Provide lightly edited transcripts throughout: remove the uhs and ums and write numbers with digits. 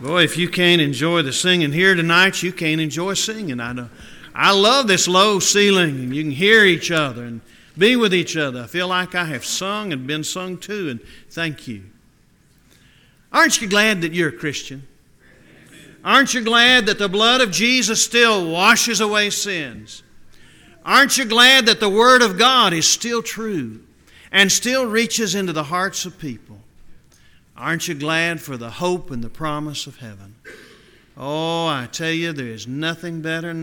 Boy, if you can't enjoy the singing here tonight, you can't enjoy singing. I know. I love this low ceiling, and you can hear each other and be with each other. I feel like I have sung and been sung to, and thank you. Aren't you glad that you're a Christian? Aren't you glad that the blood of Jesus still washes away sins? Aren't you glad that the Word of God is still true and still reaches into the hearts of people? Aren't you glad for the hope and the promise of heaven? Oh, I tell you, there is nothing better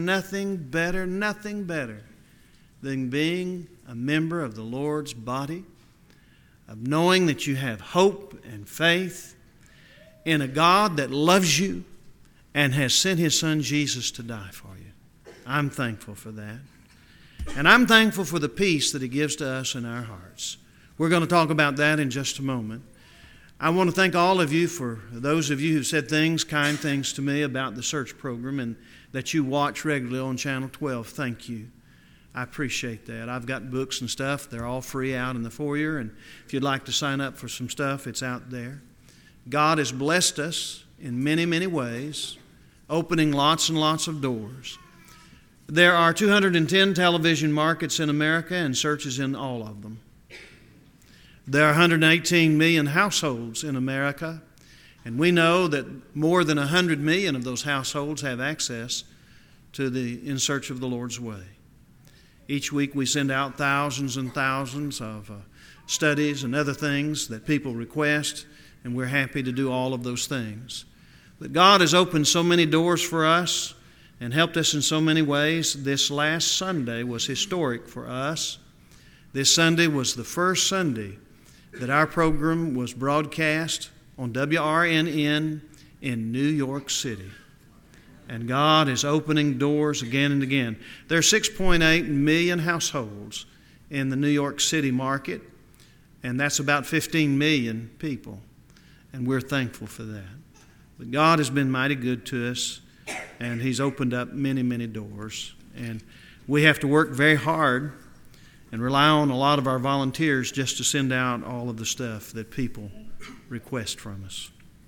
than being a member of the Lord's body, of knowing that you have hope and faith in a God that loves you and has sent His Son Jesus to die for you. I'm thankful for that. And I'm thankful for the peace that He gives to us in our hearts. We're going to talk about that in just a moment. I want to thank all of you for those of you who said kind things to me about the search program and that you watch regularly on Channel 12. Thank you. I appreciate that. I've got books and stuff. They're all free out in the foyer, and if you'd like to sign up for some stuff, it's out there. God has blessed us in many, many ways, opening lots and lots of doors. There are 210 television markets in America and searches in all of them. There are 118 million households in America, and we know that more than 100 million of those households have access to the In Search of the Lord's Way. Each week we send out thousands and thousands of studies and other things that people request, and we're happy to do all of those things. But God has opened so many doors for us and helped us in so many ways. This last Sunday was historic for us. This Sunday was the first Sunday that our program was broadcast on WRNN in New York City. And God is opening doors again and again. There are 6.8 million households in the New York City market, and that's about 15 million people. And we're thankful for that. But God has been mighty good to us, and He's opened up many, many doors. And we have to work very hard and rely on a lot of our volunteers just to send out all of the stuff that people request from us.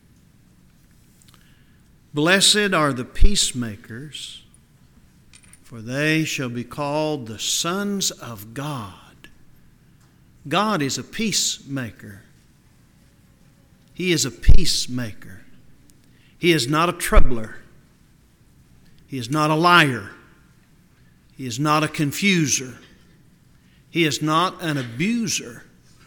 Blessed are the peacemakers, for they shall be called the sons of God. God is a peacemaker. He is a peacemaker. He is not a troubler. He is not a liar. He is not a confuser. He is not an abuser.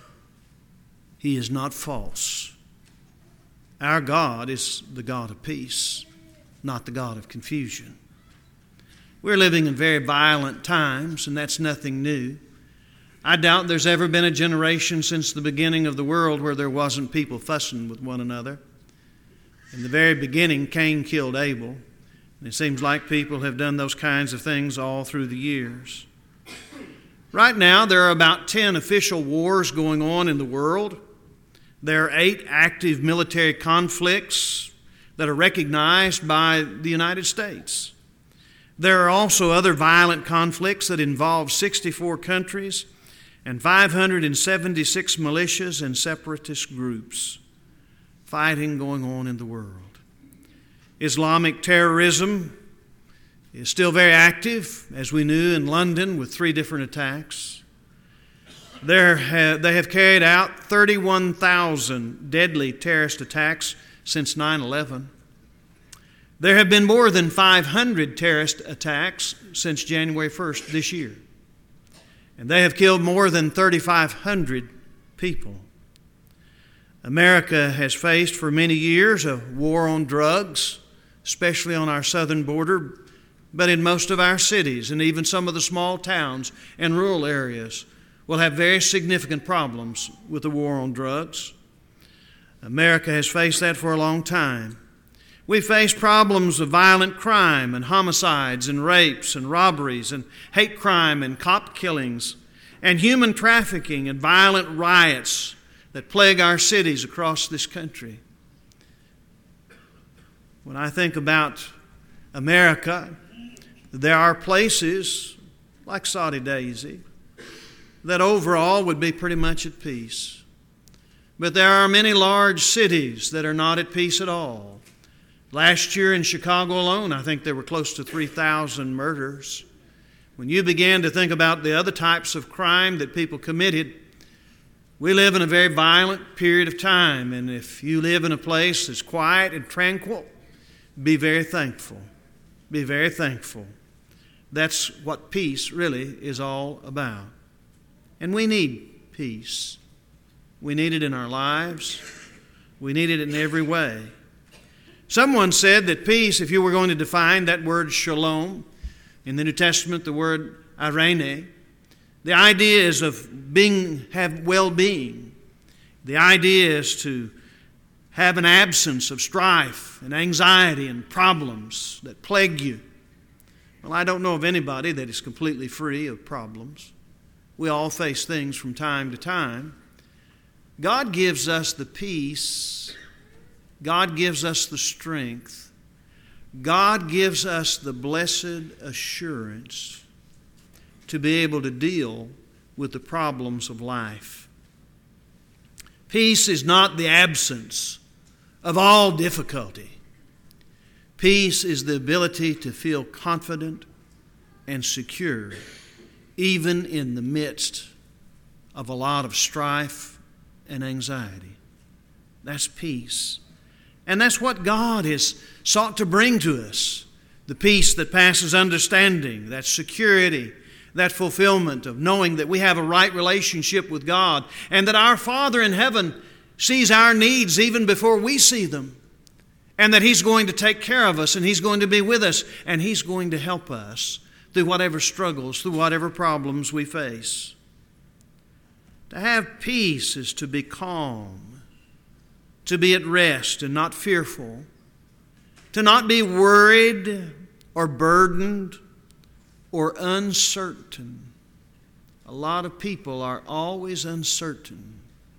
He is not false. Our God is the God of peace, not the God of confusion. We're living in very violent times, and that's nothing new. I doubt there's ever been a generation since the beginning of the world where there wasn't people fussing with one another. In the very beginning, Cain killed Abel, and it seems like people have done those kinds of things all through the years. Right now, there are about 10 official wars going on in the world. There are 8 active military conflicts that are recognized by the United States. There are also other violent conflicts that involve 64 countries and 576 militias and separatist groups. Fighting going on in the world. Islamic terrorism is still very active, as we knew in London with 3 different attacks. They have carried out 31,000 deadly terrorist attacks since 9/11. There have been more than 500 terrorist attacks since January 1st this year. And they have killed more than 3,500 people. America has faced for many years a war on drugs, especially on our southern border, but in most of our cities and even some of the small towns and rural areas will have very significant problems with the war on drugs. America has faced that for a long time. We face problems of violent crime and homicides and rapes and robberies and hate crime and cop killings and human trafficking and violent riots that plague our cities across this country. When I think about America, there are places like Soddy Daisy that overall would be pretty much at peace. But there are many large cities that are not at peace at all. Last year in Chicago alone, I think there were close to 3,000 murders. When you began to think about the other types of crime that people committed, we live in a very violent period of time, and if you live in a place that's quiet and tranquil, be very thankful. Be very thankful. That's what peace really is all about. And we need peace. We need it in our lives. We need it in every way. Someone said that peace, if you were going to define that word shalom, in the New Testament, the word irene, the idea is of have well-being. The idea is to have an absence of strife and anxiety and problems that plague you. Well, I don't know of anybody that is completely free of problems. We all face things from time to time. God gives us the peace. God gives us the strength. God gives us the blessed assurance to be able to deal with the problems of life. Peace is not the absence of all difficulty. Peace is the ability to feel confident and secure, even in the midst of a lot of strife and anxiety. That's peace. And that's what God has sought to bring to us. The peace that passes understanding, that security, that fulfillment of knowing that we have a right relationship with God and that our Father in heaven sees our needs even before we see them, and that He's going to take care of us and He's going to be with us and He's going to help us through whatever struggles, through whatever problems we face. To have peace is to be calm, to be at rest and not fearful, to not be worried or burdened or uncertain. A lot of people are always uncertain.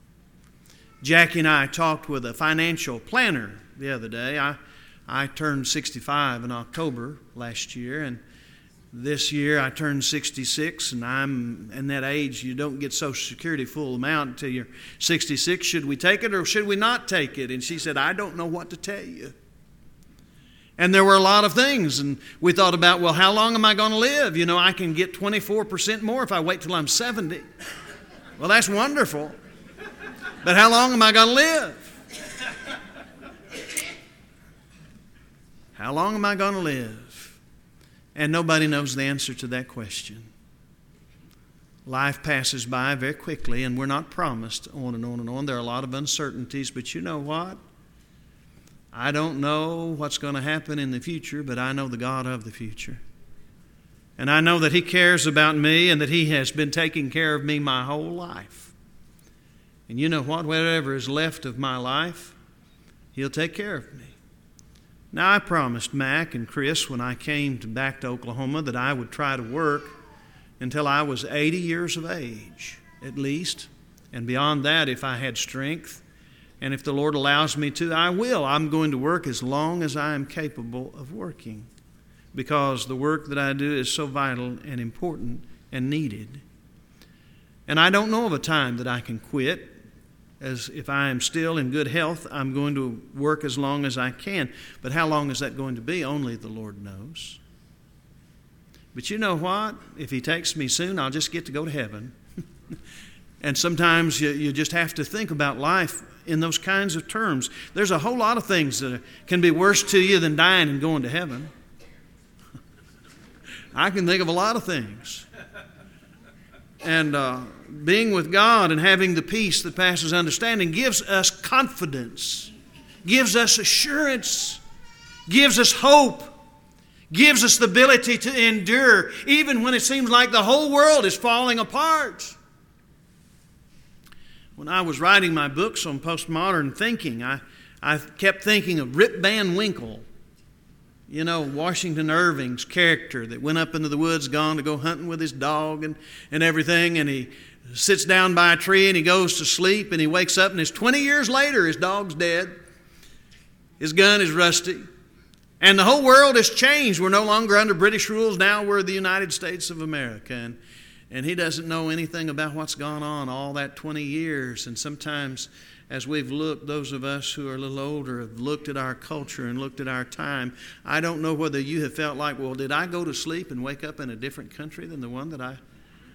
Jackie and I talked with a financial planner the other day. I turned 65 in October last year, and this year I turned 66, and I'm in that age you don't get Social Security full amount until you're 66. Should we take it or should we not take it? And she said, I don't know what to tell you. And there were a lot of things, and we thought about, well, how long am I going to live? You know, I can get 24% more if I wait till I'm 70. Well, that's wonderful. But how long am I going to live? How long am I going to live? And nobody knows the answer to that question. Life passes by very quickly, and we're not promised on and on and on. There are a lot of uncertainties, but you know what? I don't know what's going to happen in the future, but I know the God of the future. And I know that He cares about me and that He has been taking care of me my whole life. And you know what? Whatever is left of my life, He'll take care of me. Now, I promised Mac and Chris when I came back to Oklahoma that I would try to work until I was 80 years of age, at least. And beyond that, if I had strength, and if the Lord allows me to, I will. I'm going to work as long as I am capable of working, because the work that I do is so vital and important and needed. And I don't know of a time that I can quit. As if I am still in good health, I'm going to work as long as I can. But how long is that going to be? Only the Lord knows. But you know what? If He takes me soon, I'll just get to go to heaven. And sometimes you just have to think about life in those kinds of terms. There's a whole lot of things that can be worse to you than dying and going to heaven. I can think of a lot of things. And being with God and having the peace that passes understanding gives us confidence, gives us assurance, gives us hope, gives us the ability to endure even when it seems like the whole world is falling apart. When I was writing my books on postmodern thinking, I kept thinking of Rip Van Winkle. You know, Washington Irving's character that went up into the woods, gone to go hunting with his dog and everything, and he sits down by a tree and he goes to sleep and he wakes up and it's 20 years later his dog's dead, his gun is rusty, and the whole world has changed. We're no longer under British rules. Now we're the United States of America, and he doesn't know anything about what's gone on all that 20 years, and sometimes as we've looked, those of us who are a little older have looked at our culture and looked at our time. I don't know whether you have felt like, well, did I go to sleep and wake up in a different country than the one that I...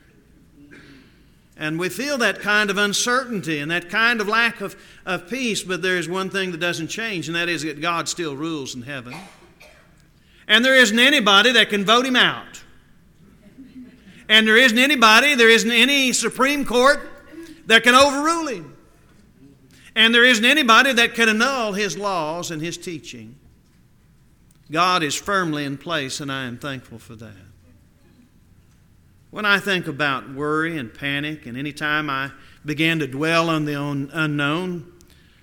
And we feel that kind of uncertainty and that kind of lack of peace, but there is one thing that doesn't change, and that is that God still rules in heaven. And there isn't anybody that can vote him out. And there isn't any Supreme Court that can overrule him. And there isn't anybody that can annul his laws and his teaching. God is firmly in place, and I am thankful for that. When I think about worry and panic, and any time I begin to dwell on the unknown,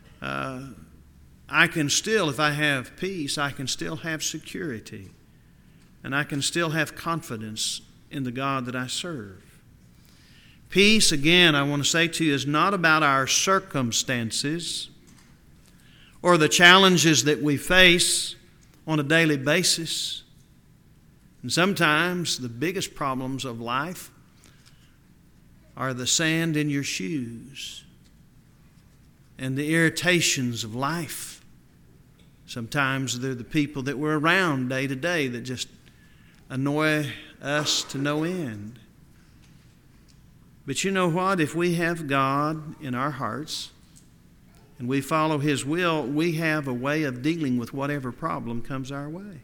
I can still, if I have peace, I can still have security. And I can still have confidence in the God that I serve. Peace, again, I want to say to you, is not about our circumstances or the challenges that we face on a daily basis. And sometimes the biggest problems of life are the sand in your shoes and the irritations of life. Sometimes they're the people that we're around day to day that just annoy us to no end. But you know what? If we have God in our hearts and we follow His will, we have a way of dealing with whatever problem comes our way.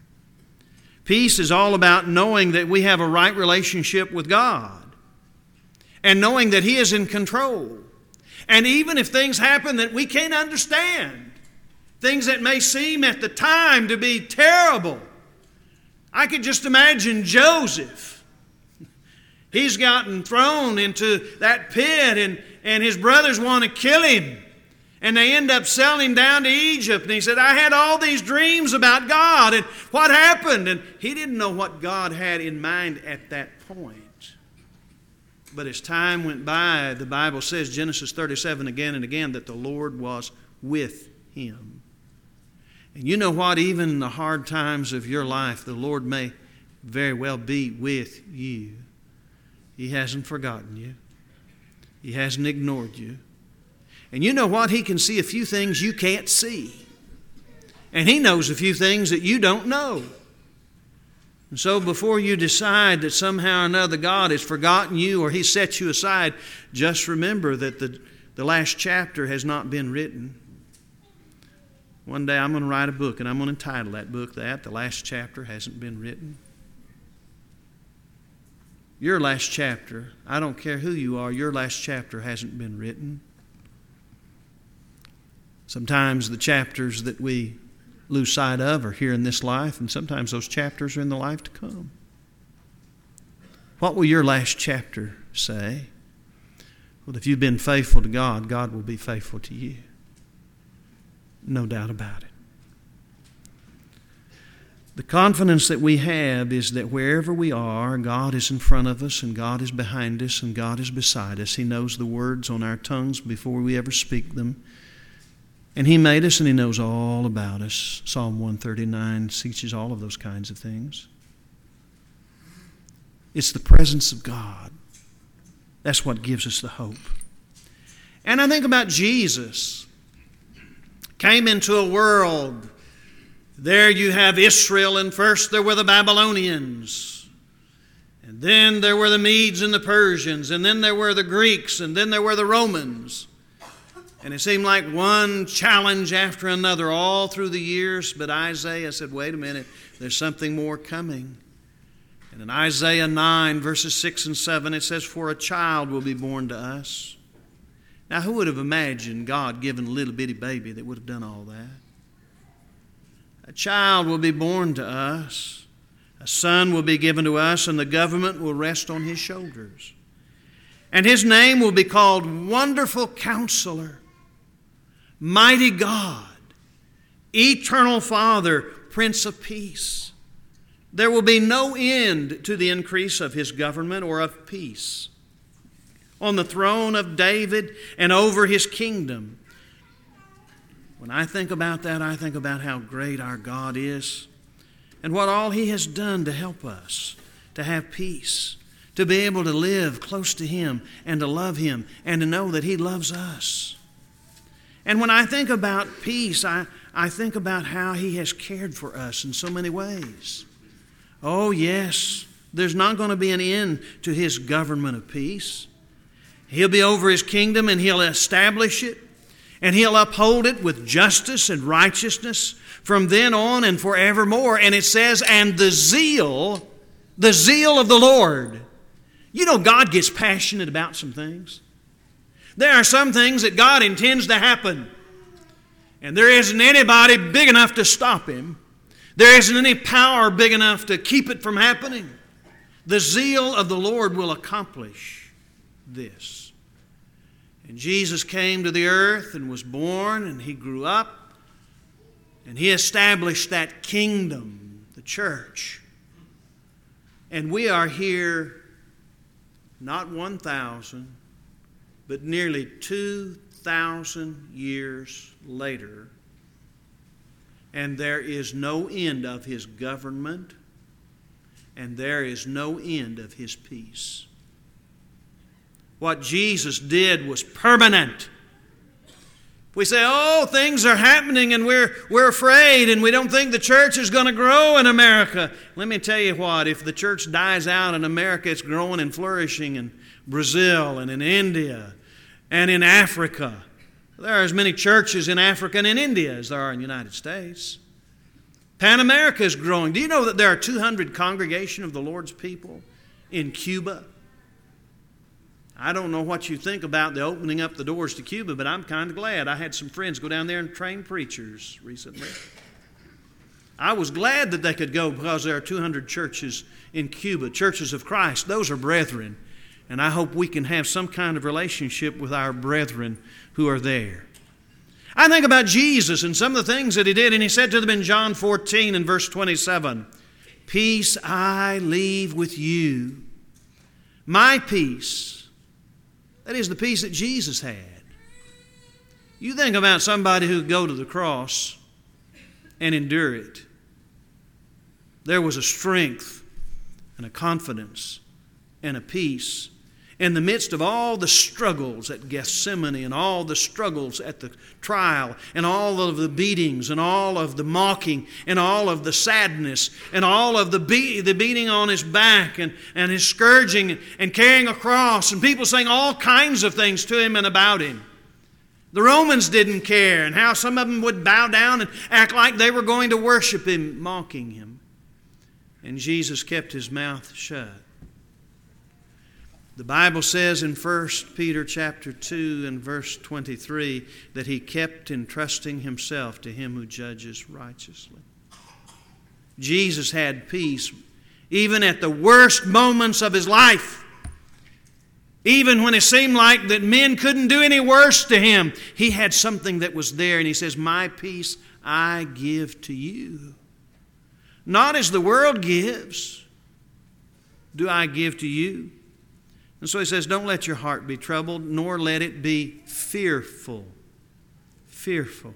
Peace is all about knowing that we have a right relationship with God and knowing that He is in control. And even if things happen that we can't understand, things that may seem at the time to be terrible, I could just imagine Joseph. He's gotten thrown into that pit and his brothers want to kill him. And they end up selling him down to Egypt. And he said, I had all these dreams about God. And what happened? And he didn't know what God had in mind at that point. But as time went by, the Bible says, Genesis 37 again and again, that the Lord was with him. And you know what? Even in the hard times of your life, the Lord may very well be with you. He hasn't forgotten you. He hasn't ignored you. And you know what? He can see a few things you can't see. And He knows a few things that you don't know. And so before you decide that somehow or another God has forgotten you or He set you aside, just remember that the last chapter has not been written. One day I'm going to write a book, and I'm going to entitle that book that. The last chapter hasn't been written. Your last chapter, I don't care who you are, your last chapter hasn't been written. Sometimes the chapters that we lose sight of are here in this life, and sometimes those chapters are in the life to come. What will your last chapter say? Well, if you've been faithful to God, God will be faithful to you. No doubt about it. The confidence that we have is that wherever we are, God is in front of us, and God is behind us, and God is beside us. He knows the words on our tongues before we ever speak them. And He made us, and He knows all about us. Psalm 139 teaches all of those kinds of things. It's the presence of God. That's what gives us the hope. And I think about Jesus. Came into a world. There you have Israel, and first there were the Babylonians. And then there were the Medes and the Persians. And then there were the Greeks. And then there were the Romans. And it seemed like one challenge after another all through the years. But Isaiah said, wait a minute, there's something more coming. And in Isaiah 9, verses 6 and 7, it says, for a child will be born to us. Now, who would have imagined God giving a little bitty baby that would have done all that? A child will be born to us. A son will be given to us, and the government will rest on His shoulders. And His name will be called Wonderful Counselor, Mighty God, Eternal Father, Prince of Peace. There will be no end to the increase of His government or of peace. On the throne of David and over His kingdom. When I think about that, I think about how great our God is and what all He has done to help us to have peace, to be able to live close to Him and to love Him and to know that He loves us. And when I think about peace, I think about how He has cared for us in so many ways. Oh, yes, there's not going to be an end to His government of peace. He'll be over His kingdom and He'll establish it, and He'll uphold it with justice and righteousness from then on and forevermore. And it says, and the zeal of the Lord. You know, God gets passionate about some things. There are some things that God intends to happen, and there isn't anybody big enough to stop Him. There isn't any power big enough to keep it from happening. The zeal of the Lord will accomplish this. And Jesus came to the earth and was born, and He grew up, and He established that kingdom, the church. And we are here not 1,000, but nearly 2,000 years later, and there is no end of His government, and there is no end of His peace. What Jesus did was permanent. We say, oh, things are happening and we're afraid and we don't think the church is going to grow in America. Let me tell you what, if the church dies out in America, it's growing and flourishing in Brazil and in India and in Africa. There are as many churches in Africa and in India as there are in the United States. Pan America is growing. Do you know that there are 200 Congregation of the Lord's People in Cuba? I don't know what you think about the opening up the doors to Cuba, but I'm kind of glad. I had some friends go down there and train preachers recently. I was glad that they could go because there are 200 churches in Cuba, churches of Christ. Those are brethren. And I hope we can have some kind of relationship with our brethren who are there. I think about Jesus and some of the things that He did, and He said to them in John 14 and verse 27, peace I leave with you, my peace. That is the peace that Jesus had. You think about somebody who would go to the cross and endure it. There was a strength and a confidence and a peace in the midst of all the struggles at Gethsemane and all the struggles at the trial and all of the beatings and all of the mocking and all of the sadness and all of the beating on His back and His scourging and carrying a cross and people saying all kinds of things to Him and about Him. The Romans didn't care, and how some of them would bow down and act like they were going to worship Him, mocking Him. And Jesus kept His mouth shut. The Bible says in 1 Peter chapter 2 and verse 23 that He kept entrusting Himself to Him who judges righteously. Jesus had peace even at the worst moments of His life. Even when it seemed like that men couldn't do any worse to Him, He had something that was there, and He says, my peace I give to you. Not as the world gives, do I give to you. And so He says, don't let your heart be troubled, nor let it be fearful. Fearful.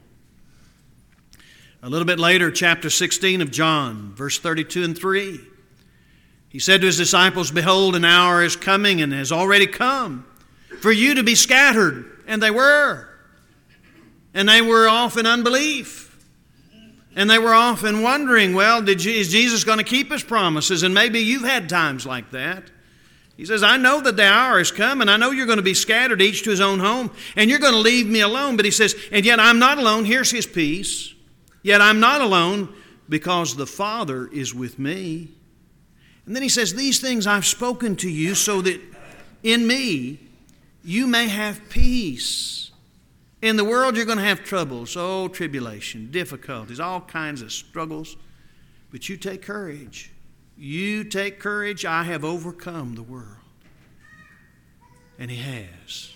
A little bit later, chapter 16 of John, verse 32 and 3. He said to His disciples, behold, an hour is coming and has already come for you to be scattered. And they were. And they were off in unbelief. And they were off in wondering, well, is Jesus going to keep His promises? And maybe you've had times like that. He says, I know that the hour has come, and I know you're going to be scattered, each to his own home, and you're going to leave me alone. But He says, and yet I'm not alone. Here's His peace. Yet I'm not alone because the Father is with me. And then He says, these things I've spoken to you so that in me you may have peace. In the world you're going to have troubles, tribulation, difficulties, all kinds of struggles. But you take courage. You take courage. I have overcome the world. And He has.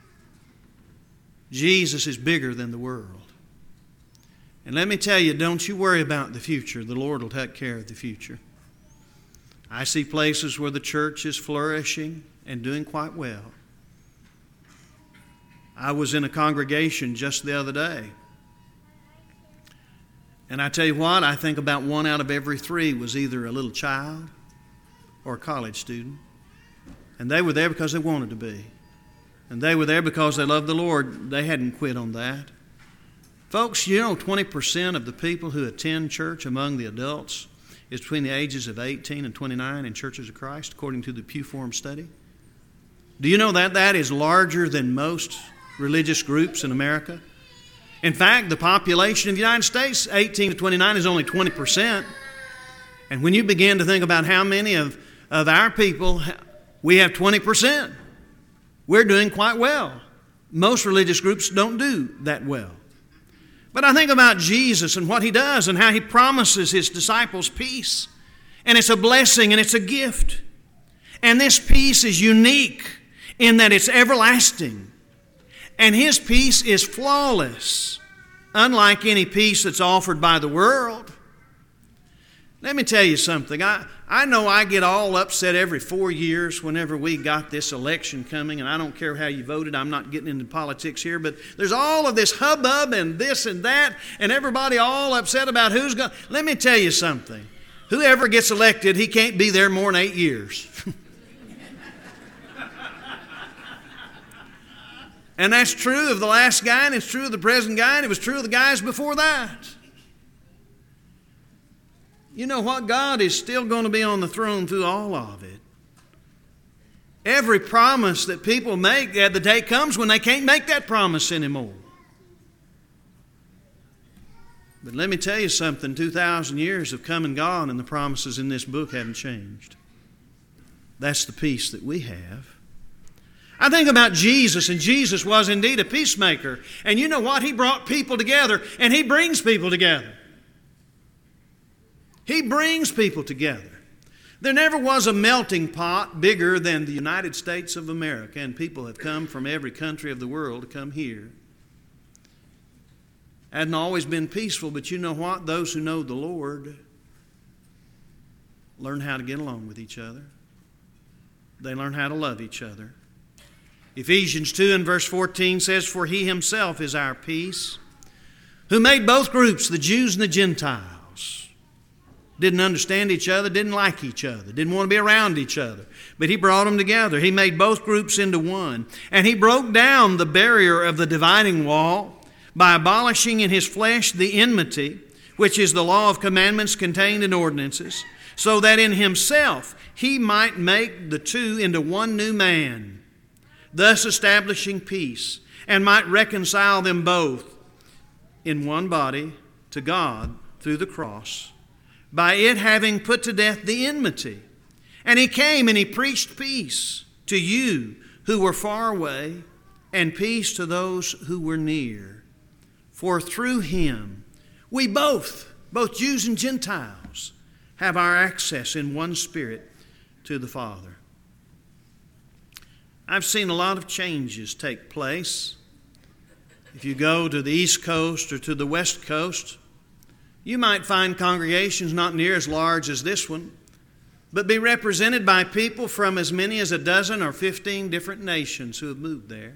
Jesus is bigger than the world. And let me tell you, don't you worry about the future. The Lord will take care of the future. I see places where the church is flourishing and doing quite well. I was in a congregation just the other day. And I tell you what, I think about 1 out of every 3 was either a little child or a college student. And they were there because they wanted to be. And they were there because they loved the Lord. They hadn't quit on that. Folks, you know 20% of the people who attend church among the adults is between the ages of 18 and 29 in Churches of Christ, according to the Pew Forum study. Do you know that that is larger than most religious groups in America? In fact, the population of the United States, 18 to 29, is only 20%. And when you begin to think about how many of our people, we have 20%, we're doing quite well. Most religious groups don't do that well. But I think about Jesus and what He does and how He promises His disciples peace. And it's a blessing and it's a gift. And this peace is unique in that it's everlasting. And His peace is flawless, unlike any peace that's offered by the world. Let me tell you something. I know I get all upset every 4 years whenever we got this election coming, and I don't care how you voted. I'm not getting into politics here, but there's all of this hubbub and this and that, and everybody all upset about who's going. Let me tell you something. Whoever gets elected, he can't be there more than 8 years. And that's true of the last guy, and it's true of the present guy, and it was true of the guys before that. You know what? God is still going to be on the throne through all of it. Every promise that people make, the day comes when they can't make that promise anymore. But let me tell you something. 2,000 years have come and gone, and the promises in this book haven't changed. That's the peace that we have. I think about Jesus, and Jesus was indeed a peacemaker. And you know what? He brought people together, and He brings people together. He brings people together. There never was a melting pot bigger than the United States of America, and people have come from every country of the world to come here. Hadn't always been peaceful, but you know what? Those who know the Lord learn how to get along with each other. They learn how to love each other. Ephesians 2 and verse 14 says, "For He Himself is our peace, who made both groups, the Jews and the Gentiles." Didn't understand each other, didn't like each other, didn't want to be around each other. But He brought them together. He made both groups into one. And He broke down the barrier of the dividing wall by abolishing in His flesh the enmity, which is the law of commandments contained in ordinances, so that in Himself He might make the two into one new man, thus establishing peace, and might reconcile them both in one body to God through the cross, by it having put to death the enmity. And He came and He preached peace to you who were far away, and peace to those who were near. For through Him we both Jews and Gentiles, have our access in one Spirit to the Father. I've seen a lot of changes take place. If you go to the East Coast or to the West Coast, you might find congregations not near as large as this one, but be represented by people from as many as 12 or 15 different nations who have moved there.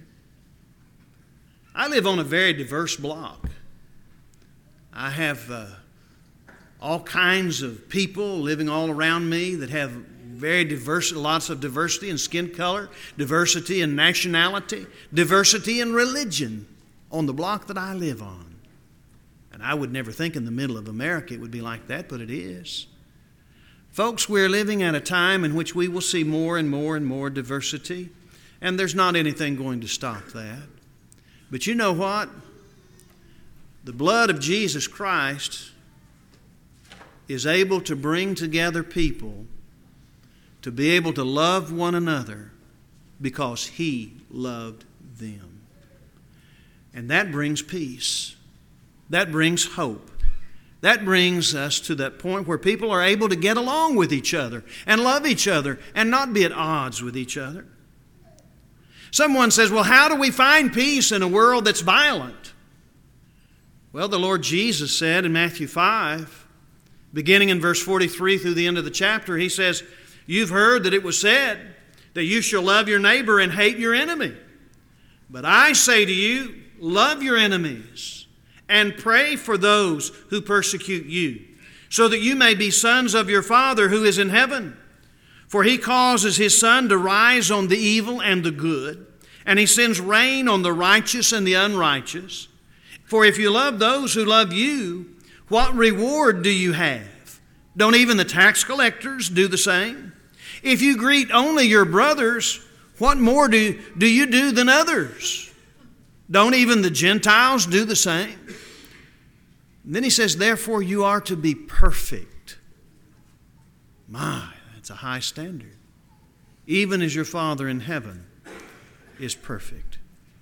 I live on a very diverse block. I have all kinds of people living all around me that have very diverse, lots of diversity in skin color, diversity in nationality, diversity in religion on the block that I live on. And I would never think in the middle of America it would be like that, but it is. Folks, we're living at a time in which we will see more and more and more diversity, and there's not anything going to stop that. But you know what? The blood of Jesus Christ is able to bring together people to be able to love one another because He loved them. And that brings peace. That brings hope. That brings us to that point where people are able to get along with each other and love each other and not be at odds with each other. Someone says, well, how do we find peace in a world that's violent? Well, the Lord Jesus said in Matthew 5, beginning in verse 43 through the end of the chapter, He says, "You've heard that it was said that you shall love your neighbor and hate your enemy. But I say to you, love your enemies and pray for those who persecute you, so that you may be sons of your Father who is in heaven. For He causes His sun to rise on the evil and the good, and He sends rain on the righteous and the unrighteous. For if you love those who love you, what reward do you have? Don't even the tax collectors do the same? If you greet only your brothers, what more do you do than others? Don't even the Gentiles do the same? And then he says, therefore you are to be perfect. My, that's a high standard. Even as your Father in heaven is perfect.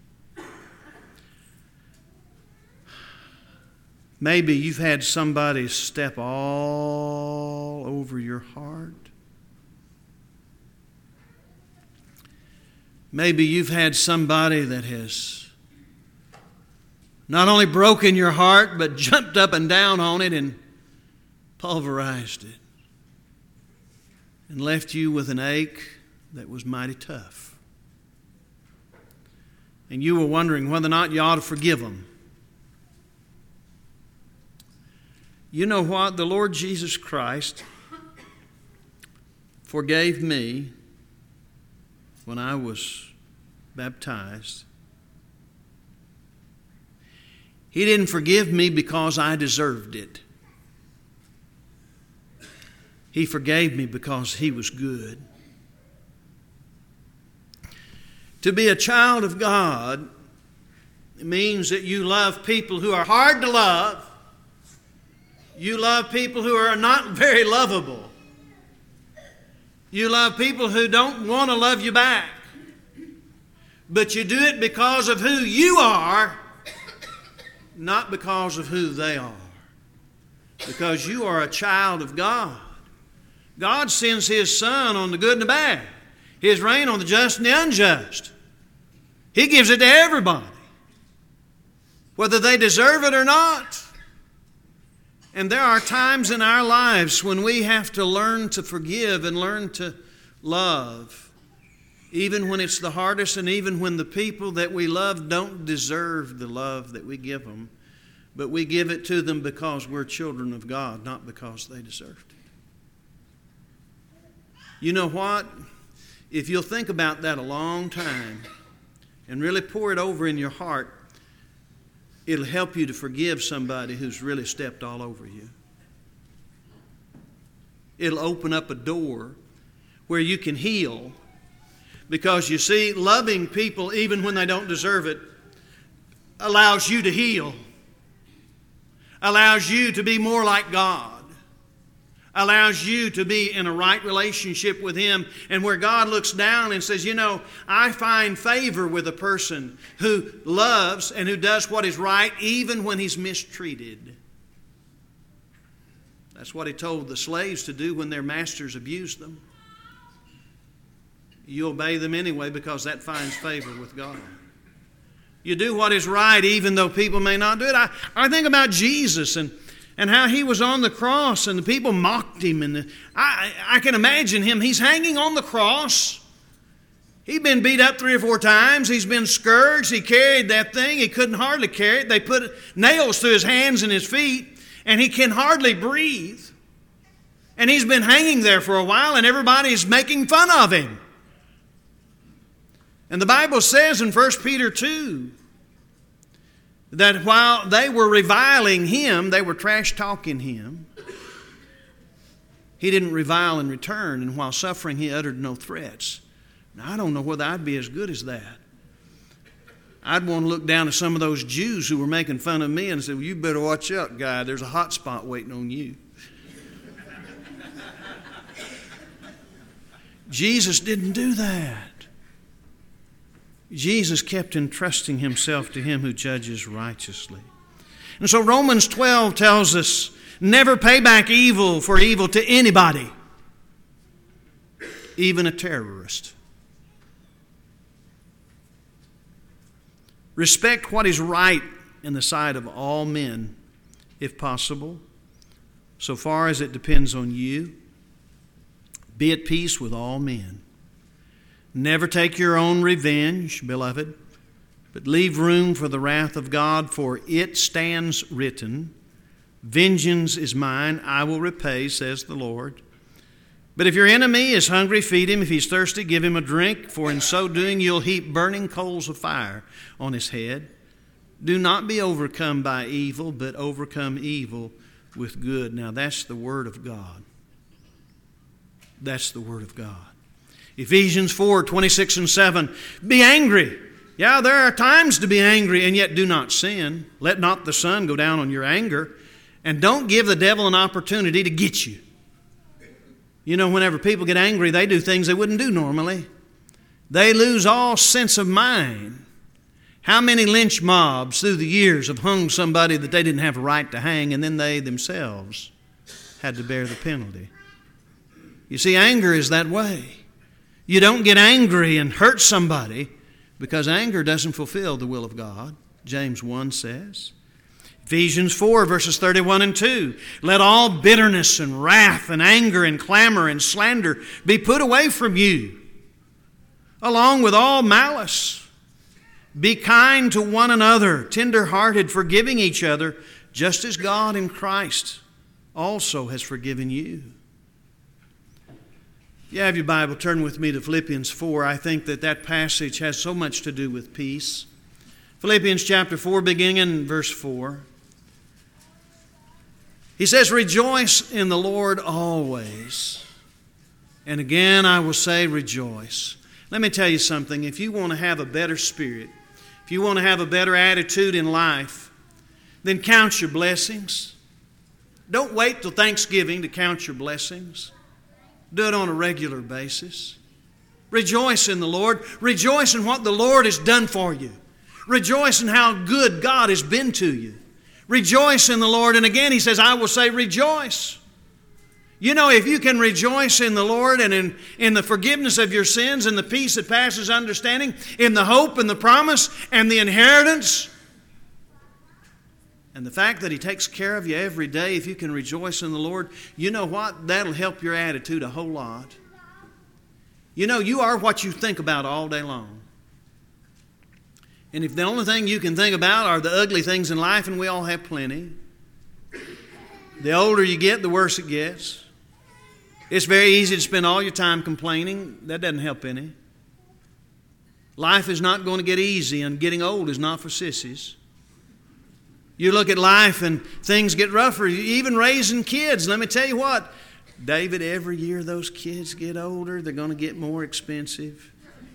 Maybe you've had somebody step all over your heart. Maybe you've had somebody that has not only broken your heart, but jumped up and down on it and pulverized it and left you with an ache that was mighty tough. And you were wondering whether or not you ought to forgive them. You know what? The Lord Jesus Christ forgave me when I was baptized. He didn't forgive me because I deserved it. He forgave me because He was good. To be a child of God means that you love people who are hard to love. You love people who are not very lovable. You love people who don't want to love you back. But you do it because of who you are, not because of who they are. Because you are a child of God. God sends His Son on the good and the bad. His rain on the just and the unjust. He gives it to everybody, whether they deserve it or not. And there are times in our lives when we have to learn to forgive and learn to love, even when it's the hardest and even when the people that we love don't deserve the love that we give them. But we give it to them because we're children of God, not because they deserved it. You know what? If you'll think about that a long time and really pour it over in your heart, it'll help you to forgive somebody who's really stepped all over you. It'll open up a door where you can heal. Because you see, loving people even when they don't deserve it allows you to heal. Allows you to be more like God. Allows you to be in a right relationship with Him. And where God looks down and says, you know, I find favor with a person who loves and who does what is right even when he's mistreated. That's what He told the slaves to do when their masters abused them. You obey them anyway because that finds favor with God. You do what is right even though people may not do it. I think about Jesus and how He was on the cross and the people mocked Him. And I can imagine Him. He's hanging on the cross. He'd been beat up 3 or 4 times. He's been scourged. He carried that thing. He couldn't hardly carry it. They put nails through His hands and His feet, and He can hardly breathe. And He's been hanging there for a while, and everybody's making fun of Him. And the Bible says in 1 Peter 2 that while they were reviling Him, they were trash-talking Him, He didn't revile in return, and while suffering He uttered no threats. Now, I don't know whether I'd be as good as that. I'd want to look down at some of those Jews who were making fun of me and say, well, you better watch out, guy. There's a hot spot waiting on you. Jesus didn't do that. Jesus kept entrusting Himself to Him who judges righteously. And so Romans 12 tells us, never pay back evil for evil to anybody, even a terrorist. Respect what is right in the sight of all men, if possible, so far as it depends on you. Be at peace with all men. Never take your own revenge, beloved, but leave room for the wrath of God, for it stands written, vengeance is mine, I will repay, says the Lord. But if your enemy is hungry, feed him. If he's thirsty, give him a drink, for in so doing you'll heap burning coals of fire on his head. Do not be overcome by evil, but overcome evil with good. Now that's the Word of God. That's the Word of God. Ephesians 4:26 and 7. Be angry. Yeah, there are times to be angry, and yet do not sin. Let not the sun go down on your anger, and don't give the devil an opportunity to get you. You know, whenever people get angry, they do things they wouldn't do normally. They lose all sense of mind. How many lynch mobs through the years have hung somebody that they didn't have a right to hang, and then they themselves had to bear the penalty? You see, anger is that way. You don't get angry and hurt somebody because anger doesn't fulfill the will of God, James 1 says. Ephesians 4, verses 31 and 2. Let all bitterness and wrath and anger and clamor and slander be put away from you, along with all malice. Be kind to one another, tender-hearted, forgiving each other, just as God in Christ also has forgiven you. If you have your Bible, turn with me to Philippians 4. I think that passage has so much to do with peace. Philippians chapter 4, beginning in verse 4. He says, rejoice in the Lord always. And again, I will say rejoice. Let me tell you something. If you want to have a better spirit, if you want to have a better attitude in life, then count your blessings. Don't wait till Thanksgiving to count your blessings. Do it on a regular basis. Rejoice in the Lord. Rejoice in what the Lord has done for you. Rejoice in how good God has been to you. Rejoice in the Lord. And again, he says, I will say rejoice. You know, if you can rejoice in the Lord and in the forgiveness of your sins and the peace that passes understanding, in the hope and the promise and the inheritance, and the fact that He takes care of you every day, if you can rejoice in the Lord, you know what? That'll help your attitude a whole lot. You know, you are what you think about all day long. And if the only thing you can think about are the ugly things in life, and we all have plenty, the older you get, the worse it gets. It's very easy to spend all your time complaining. That doesn't help any. Life is not going to get easy, and getting old is not for sissies. You look at life and things get rougher. Even raising kids, let me tell you what, David, every year those kids get older, they're going to get more expensive.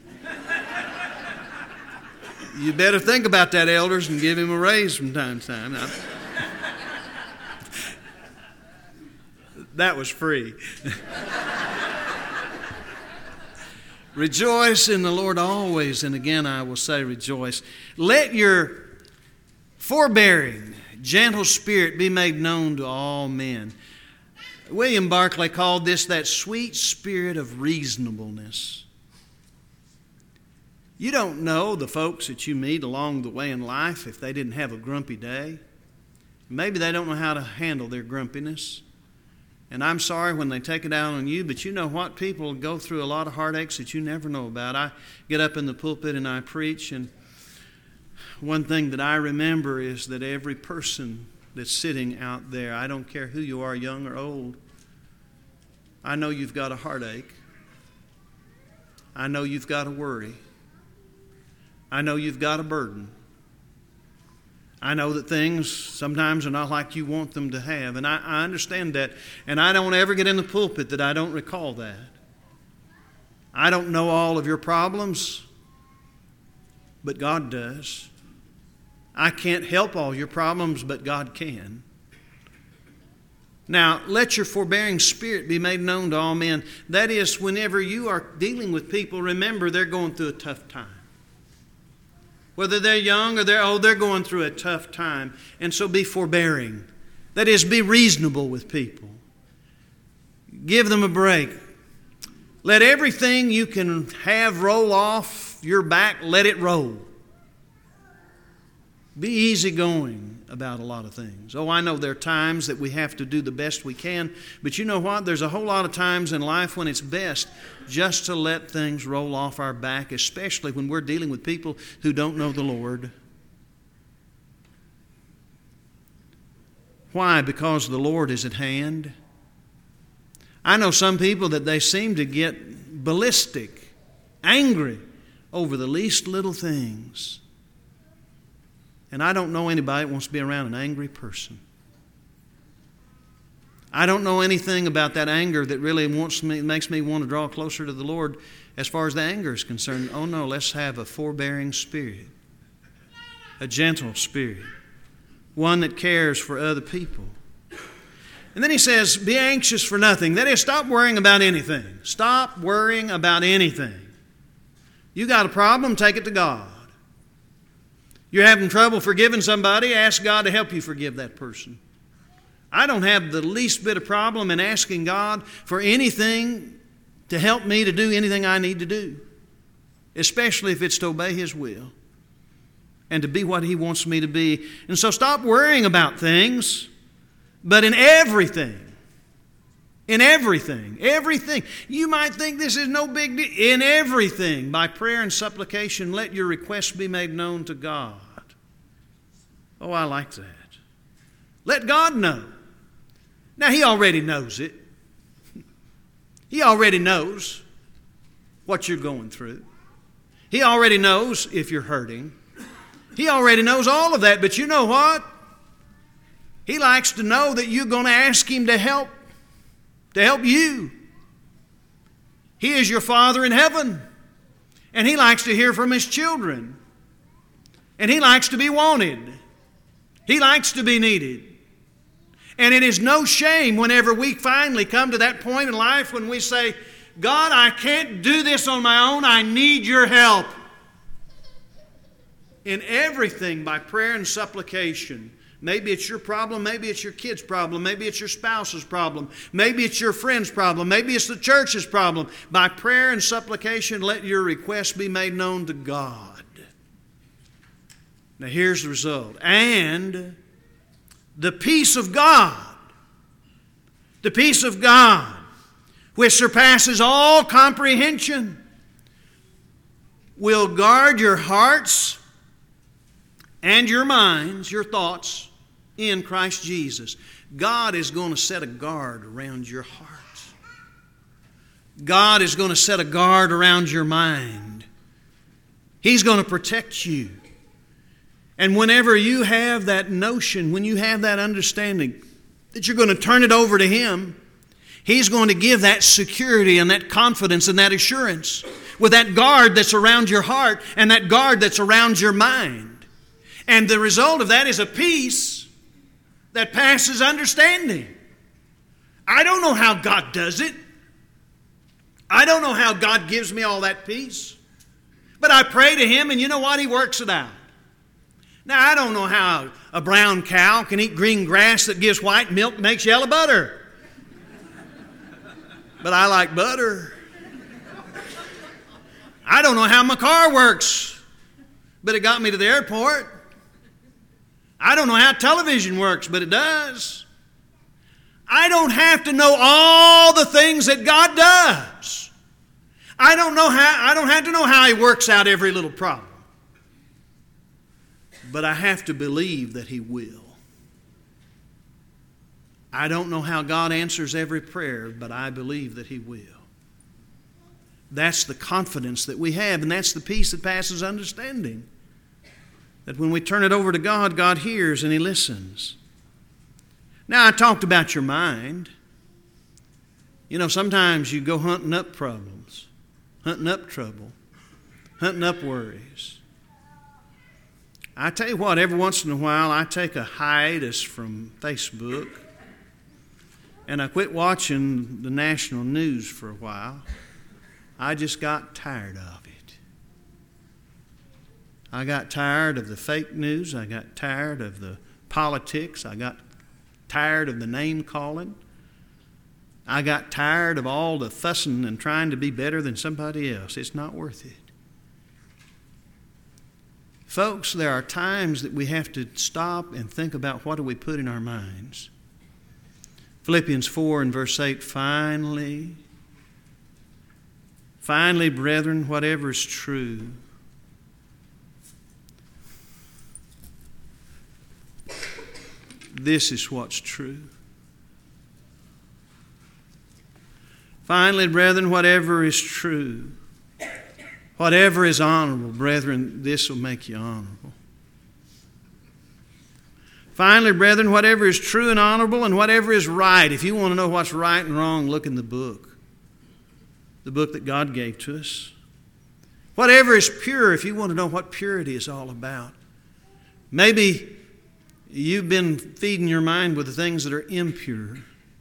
You better think about that, elders, and give him a raise from time to time. Now, that was free. Rejoice in the Lord always, and again I will say rejoice. Let your forbearing, gentle spirit be made known to all men. William Barclay called this that sweet spirit of reasonableness. You don't know the folks that you meet along the way in life if they didn't have a grumpy day. Maybe they don't know how to handle their grumpiness. And I'm sorry when they take it out on you, but you know what? People go through a lot of heartaches that you never know about. I get up in the pulpit and I preach, and one thing that I remember is that every person that's sitting out there, I don't care who you are, young or old, I know you've got a heartache. I know you've got a worry. I know you've got a burden. I know that things sometimes are not like you want them to have, and I understand that, and I don't ever get in the pulpit that I don't recall that. I don't know all of your problems, but God does. I can't help all your problems, but God can. Now, let your forbearing spirit be made known to all men. That is, whenever you are dealing with people, remember they're going through a tough time. Whether they're young or they're old, they're going through a tough time. And so be forbearing. That is, be reasonable with people. Give them a break. Let everything you can have roll off your back, let it roll. Be easygoing about a lot of things. Oh, I know there are times that we have to do the best we can, but you know what? There's a whole lot of times in life when it's best just to let things roll off our back, especially when we're dealing with people who don't know the Lord. Why? Because the Lord is at hand. I know some people that they seem to get ballistic, angry over the least little things. And I don't know anybody that wants to be around an angry person. I don't know anything about that anger that really makes me want to draw closer to the Lord as far as the anger is concerned. Oh no, let's have a forbearing spirit, a gentle spirit, one that cares for other people. And then he says, be anxious for nothing. That is, stop worrying about anything. Stop worrying about anything. You got a problem, take it to God. You're having trouble forgiving somebody, ask God to help you forgive that person. I don't have the least bit of problem in asking God for anything to help me to do anything I need to do, especially if it's to obey His will and to be what He wants me to be. And so stop worrying about things, but in everything, everything. You might think this is no big deal. In everything, by prayer and supplication, let your requests be made known to God. Oh, I like that. Let God know. Now, He already knows it. He already knows what you're going through. He already knows if you're hurting. He already knows all of that. But you know what? He likes to know that you're going to ask Him to help you. He is your Father in heaven. And He likes to hear from His children. And He likes to be wanted. He likes to be needed. And it is no shame whenever we finally come to that point in life when we say, God, I can't do this on my own. I need your help. In everything, by prayer and supplication. Maybe it's your problem. Maybe it's your kid's problem. Maybe it's your spouse's problem. Maybe it's your friend's problem. Maybe it's the church's problem. By prayer and supplication, let your requests be made known to God. Now here's the result. And the peace of God, which surpasses all comprehension, will guard your hearts and your minds, your thoughts, in Christ Jesus. God is going to set a guard around your heart. God is going to set a guard around your mind. He's going to protect you. And whenever you have that notion, when you have that understanding that you're going to turn it over to Him, He's going to give that security and that confidence and that assurance with that guard that's around your heart and that guard that's around your mind. And the result of that is a peace that passes understanding. I don't know how God does it. I don't know how God gives me all that peace. But I pray to Him, and you know what? He works it out. Now, I don't know how a brown cow can eat green grass that gives white milk and makes yellow butter. But I like butter. I don't know how my car works, but it got me to the airport. I don't know how television works, but it does. I don't have to know all the things that God does. I don't have to know how He works out every little problem. But I have to believe that He will. I don't know how God answers every prayer, but I believe that He will. That's the confidence that we have, and that's the peace that passes understanding. That when we turn it over to God, God hears and He listens. Now, I talked about your mind. You know, sometimes you go hunting up problems, hunting up trouble, hunting up worries. I tell you what, every once in a while I take a hiatus from Facebook and I quit watching the national news for a while. I just got tired of it. I got tired of the fake news. I got tired of the politics. I got tired of the name calling. I got tired of all the fussing and trying to be better than somebody else. It's not worth it. Folks, there are times that we have to stop and think about what do we put in our minds. Philippians 4 and verse 8, finally, brethren, whatever is true, this is what's true. Finally, brethren, whatever is true, whatever is honorable, brethren, this will make you honorable. Finally, brethren, whatever is true and honorable and whatever is right. If you want to know what's right and wrong, look in the book that God gave to us. Whatever is pure, if you want to know what purity is all about. Maybe you've been feeding your mind with the things that are impure.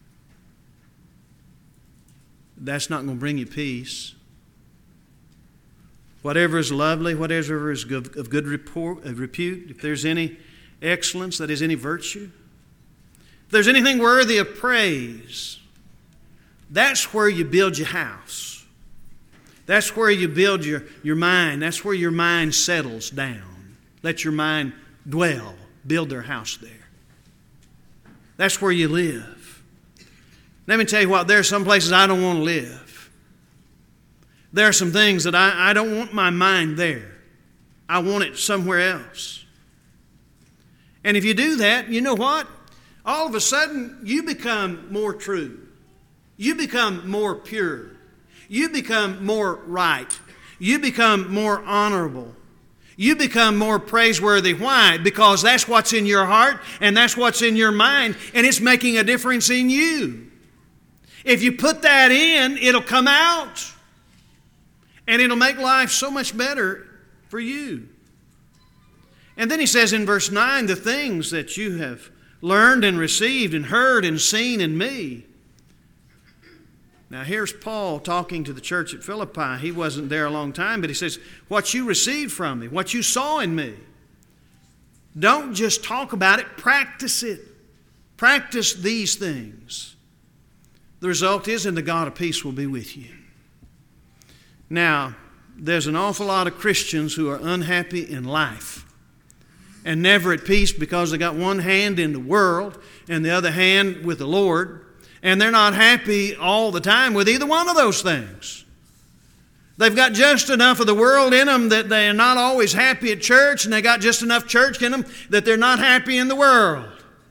That's not going to bring you peace. Whatever is lovely, whatever is of good repute, if there's any excellence, that is any virtue, if there's anything worthy of praise, that's where you build your house. That's where you build your mind. That's where your mind settles down. Let your mind dwell, build their house there. That's where you live. Let me tell you what, there are some places I don't want to live. There are some things that I don't want my mind there. I want it somewhere else. And if you do that, you know what? All of a sudden, you become more true. You become more pure. You become more right. You become more honorable. You become more praiseworthy. Why? Because that's what's in your heart and that's what's in your mind, and it's making a difference in you. If you put that in, it'll come out. And it'll make life so much better for you. And then he says in verse 9, the things that you have learned and received and heard and seen in me. Now here's Paul talking to the church at Philippi. He wasn't there a long time, but he says, what you received from me, what you saw in me. Don't just talk about it, practice it. Practice these things. The result is, and the God of peace will be with you. Now, there's an awful lot of Christians who are unhappy in life and never at peace because they got one hand in the world and the other hand with the Lord, and they're not happy all the time with either one of those things. They've got just enough of the world in them that they're not always happy at church, and they got just enough church in them that they're not happy in the world.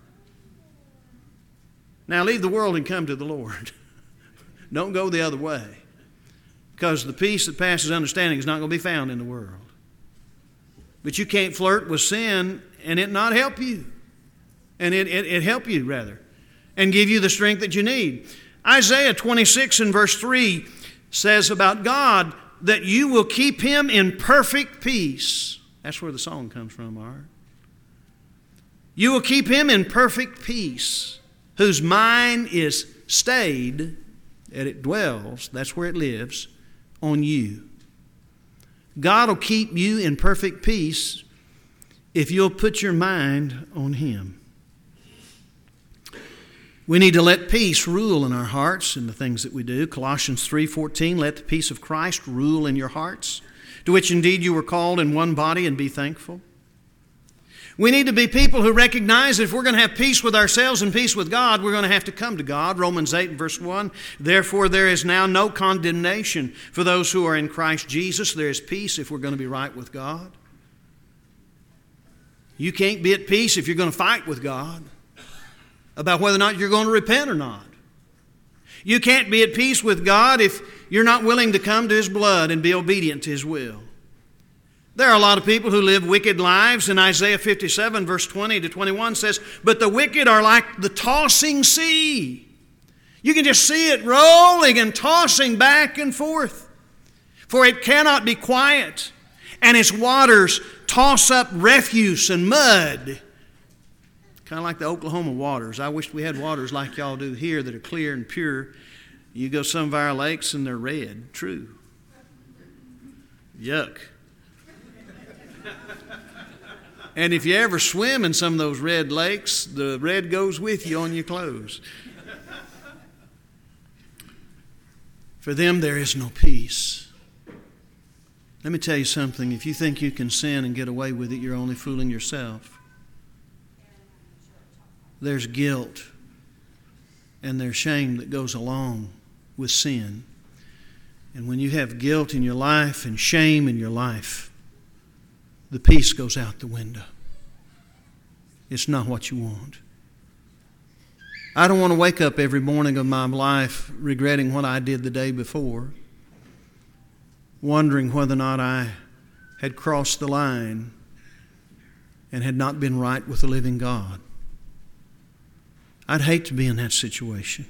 Now leave the world and come to the Lord. Don't go the other way. Because the peace that passes understanding is not going to be found in the world. But you can't flirt with sin and it not help you. And it help you, rather. And give you the strength that you need. Isaiah 26 and verse 3 says about God that you will keep Him in perfect peace. That's where the song comes from, Art. You will keep Him in perfect peace, whose mind is stayed, and it dwells, that's where it lives, on you. God will keep you in perfect peace if you'll put your mind on Him. We need to let peace rule in our hearts in the things that we do. Colossians 3:14, let the peace of Christ rule in your hearts, to which indeed you were called in one body, and be thankful. We need to be people who recognize that if we're going to have peace with ourselves and peace with God, we're going to have to come to God. Romans 8 verse 1, therefore there is now no condemnation for those who are in Christ Jesus. There is peace if we're going to be right with God. You can't be at peace if you're going to fight with God about whether or not you're going to repent or not. You can't be at peace with God if you're not willing to come to His blood and be obedient to His will. There are a lot of people who live wicked lives, and Isaiah 57 verse 20 to 21 says, but the wicked are like the tossing sea. You can just see it rolling and tossing back and forth. For it cannot be quiet, and its waters toss up refuse and mud. Kind of like the Oklahoma waters. I wish we had waters like y'all do here that are clear and pure. You go some of our lakes and they're red. True. Yuck. And if you ever swim in some of those red lakes, the red goes with you on your clothes. For them there is no peace. Let me tell you something. If you think you can sin and get away with it, you're only fooling yourself. There's guilt and there's shame that goes along with sin. And when you have guilt in your life and shame in your life, the peace goes out the window. It's not what you want. I don't want to wake up every morning of my life regretting what I did the day before, wondering whether or not I had crossed the line and had not been right with the living God. I'd hate to be in that situation.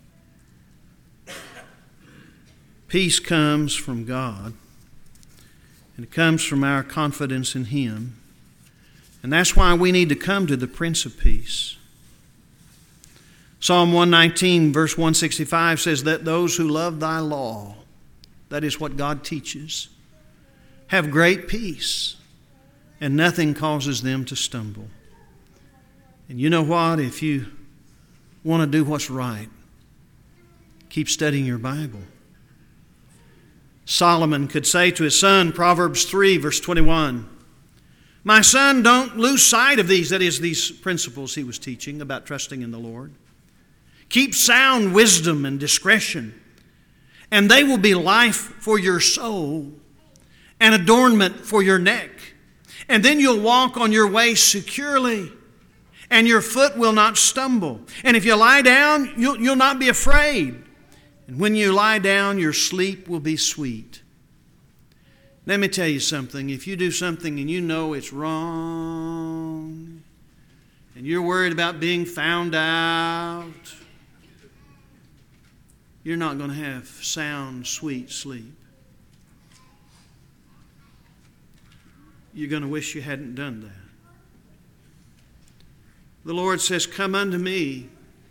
Peace comes from God, and it comes from our confidence in Him. And that's why we need to come to the Prince of Peace. Psalm 119, verse 165 says that those who love thy law, that is what God teaches, have great peace, and nothing causes them to stumble. And you know what? If you want to do what's right, keep studying your Bible. Solomon could say to his son, Proverbs 3, verse 21, my son, don't lose sight of these, that is, these principles he was teaching about trusting in the Lord. Keep sound wisdom and discretion, and they will be life for your soul and adornment for your neck. And then you'll walk on your way securely, and your foot will not stumble. And if you lie down, you'll not be afraid. And when you lie down, your sleep will be sweet. Let me tell you something. If you do something and you know it's wrong, and you're worried about being found out, you're not going to have sound, sweet sleep. You're going to wish you hadn't done that. The Lord says, come unto me,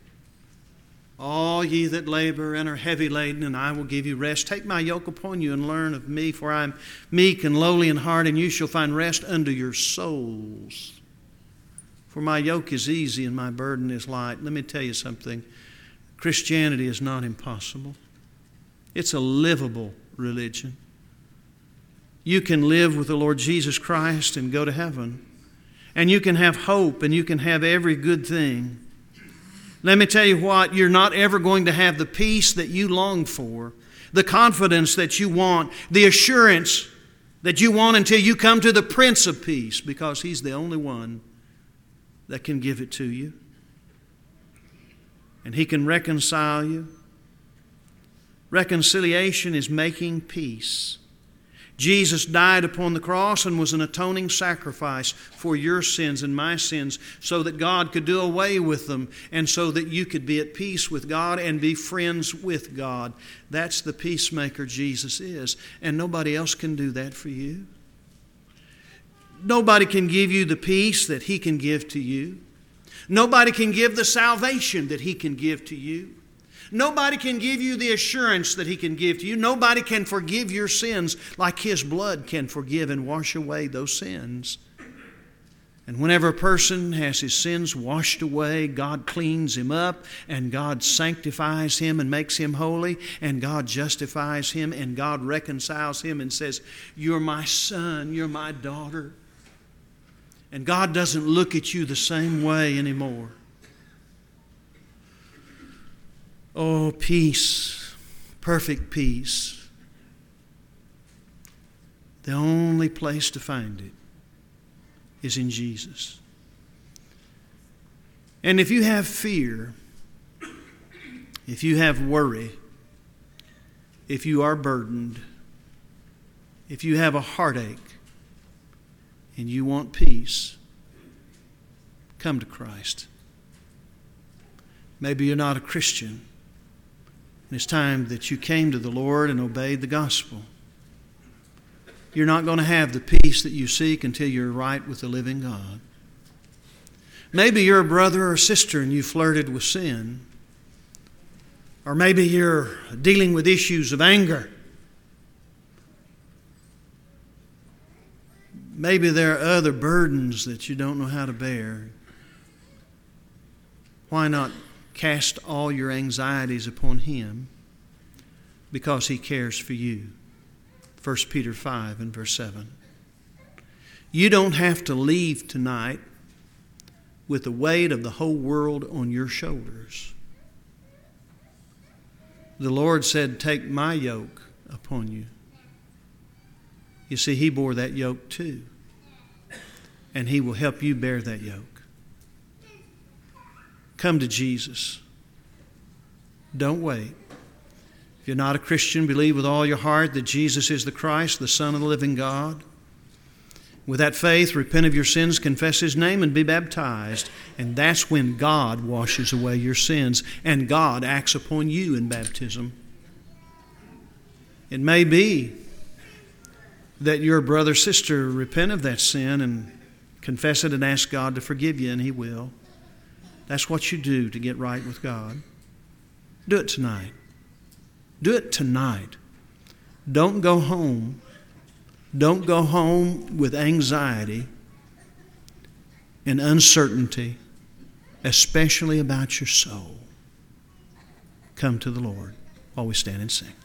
all ye that labor and are heavy laden, and I will give you rest. Take my yoke upon you and learn of me, for I am meek and lowly in heart, and you shall find rest unto your souls. For my yoke is easy and my burden is light. Let me tell you something. Christianity is not impossible. It's a livable religion. You can live with the Lord Jesus Christ and go to heaven. And you can have hope and you can have every good thing. Let me tell you what, you're not ever going to have the peace that you long for, the confidence that you want, the assurance that you want until you come to the Prince of Peace, because He's the only one that can give it to you. And He can reconcile you. Reconciliation is making peace. Jesus died upon the cross and was an atoning sacrifice for your sins and my sins, so that God could do away with them and so that you could be at peace with God and be friends with God. That's the peacemaker Jesus is, and nobody else can do that for you. Nobody can give you the peace that He can give to you. Nobody can give the salvation that He can give to you. Nobody can give you the assurance that He can give to you. Nobody can forgive your sins like His blood can forgive and wash away those sins. And whenever a person has his sins washed away, God cleans him up, and God sanctifies him and makes him holy, and God justifies him, and God reconciles him and says, you're my son, you're my daughter. And God doesn't look at you the same way anymore. Oh, peace, perfect peace. The only place to find it is in Jesus. And if you have fear, if you have worry, if you are burdened, if you have a heartache, and you want peace, come to Christ. Maybe you're not a Christian. And it's time that you came to the Lord and obeyed the gospel. You're not going to have the peace that you seek until you're right with the living God. Maybe you're a brother or sister and you flirted with sin. Or maybe you're dealing with issues of anger. Maybe there are other burdens that you don't know how to bear. Why not cast all your anxieties upon Him, because He cares for you? 1 Peter 5 and verse 7. You don't have to leave tonight with the weight of the whole world on your shoulders. The Lord said, take my yoke upon you. You see, He bore that yoke too. And He will help you bear that yoke. Come to Jesus. Don't wait. If you're not a Christian, believe with all your heart that Jesus is the Christ, the Son of the living God. With that faith, repent of your sins, confess His name, and be baptized. And that's when God washes away your sins, and God acts upon you in baptism. It may be that your brother or sister repent of that sin and confess it and ask God to forgive you, and He will. That's what you do to get right with God. Do it tonight. Do it tonight. Don't go home. Don't go home with anxiety and uncertainty, especially about your soul. Come to the Lord while we stand and sing.